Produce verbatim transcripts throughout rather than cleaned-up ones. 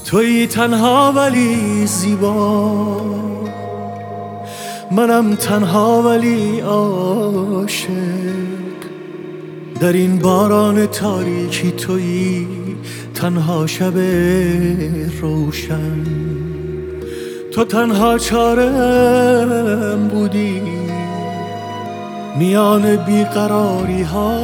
تویی تنها ولی زیبا، منم تنها ولی عاشق. در این باران تاریکی تویی تنها شب روشن. تو تنها چارم بودی میان بیقراری ها،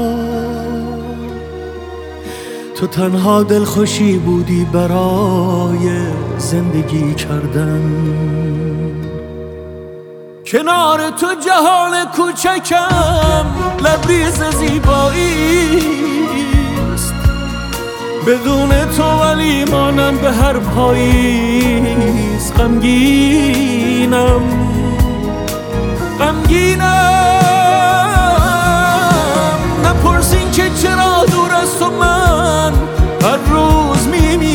تو تنها دلخوشی بودی برای زندگی کردن. کنار تو جهان کوچکم لبریز زیبایی است، بدون تو ولی مانم به هر پاییز. غمگینم غمگینم نپرسین که چرا دور از تو من هر روز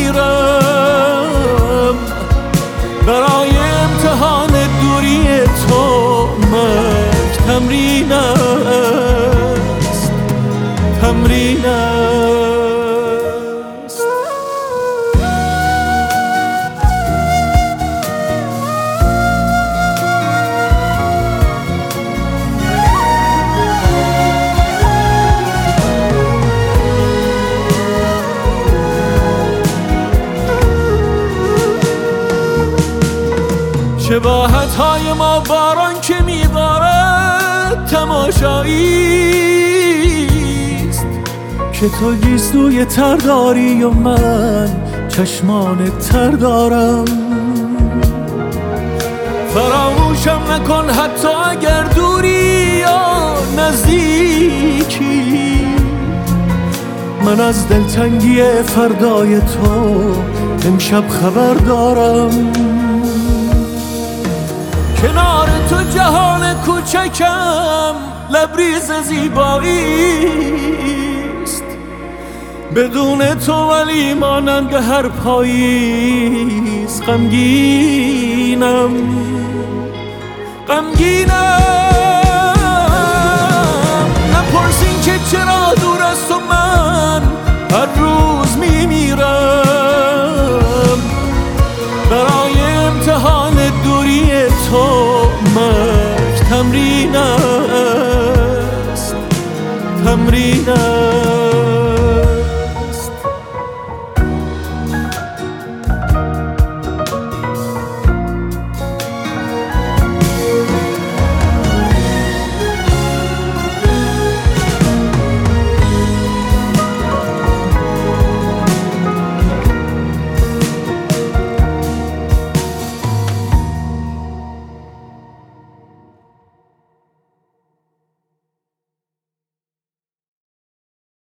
میمیرم. برای امتحان دوری تو مرگ تمرین است، تمرین است. شباهت های ما باران که میبارد تماشاییست، که تو گیسوی تر داری و من چشمان تر دارم. فراموشم نکن حتی اگر دوری یا نزدیکی، من از دلتنگی فردای تو امشب خبر دارم. کنار تو جهان کوچکم لبریز زیبایی است، بدون تو ولی مانند هر پاییز. غمگینم غمگینم